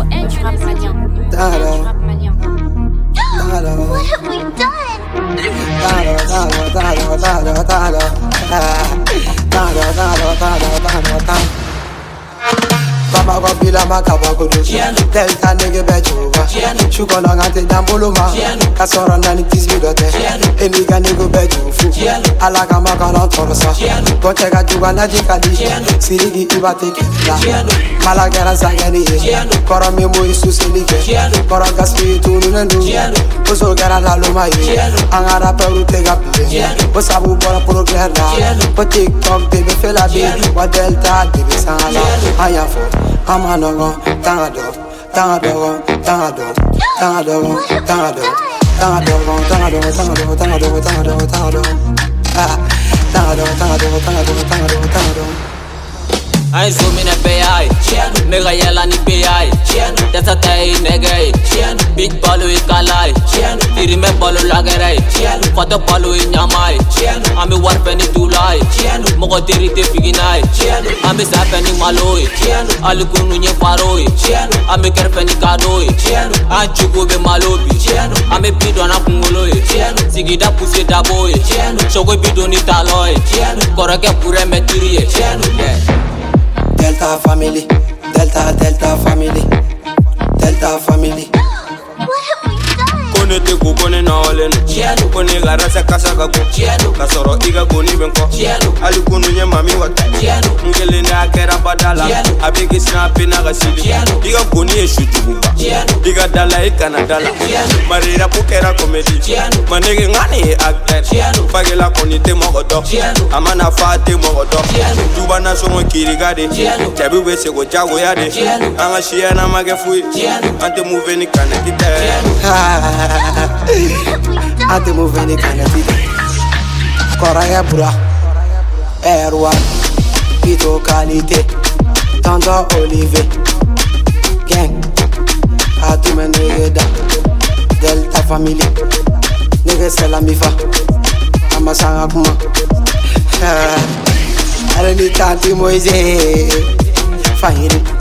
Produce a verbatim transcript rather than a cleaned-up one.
du rap malien. Du rap malien. What have we done? Kama kwa bila makaba kudu Delta nege bejova Shukola ngante dambuluma Kasora nani tisbidote Eniga nego bejofu Alaka makala torosa Kocheka juga najikadi Sirigi ibate kenda Malagera zangani Kora memo isu selike Kora gaspi tunu nenu Oso gara laluma ye Angara peru tega pile Osabu bora puro klerna Po TikTok debe fela be Wa Delta debe sangala Ayafo Amanogo, Tangado, Tangado, Tangado, Tangado, Tangado, Tangado, Tangado, Tangado, Tangado, Tangado, Tangado, Ah, Tangado, Tangado, Tangado, Tangado, Tangado. I zoom in a P I, nigga yell on the P I. That's a tay nigga, big balu ikalai. Tiri me balu lagarai, fata balu inyamai. I'm a warpen in July, mogo tiri te figinai. I'm a sapeni maloi, alukunu nye paroi. I'm a kerpeni kadoi, I'm chugu be malobi. I'm a bidon up mungoloi, sigida pussy da boy. Shogo bidoni taloi, korake pure metiri. Delta family, Delta, Delta family, Delta family. What have we done? Kone te go kone na oleno Kone ga rasa kasa ga go Kasoro iga go ni benko Ali kunu nye mami wata Ngele ne akera badala Abege snape na ga sili Iga go ni eshu tububa Iga dala ika na dala Marira pukera komedi Manege ngani he akter Fagela koni te mogodo Amana fa te mogodo Tuba na songo kirigade Tabi wese go jago yade Anga shia na magefui Ante move ni kanekite Ante move ni kanekite Koraya bura Erwan Ito kalite Tanda Olive Gang Atume nege da Delta family Nege selamifa Amasanga kuma Arani tanti moise Fahiri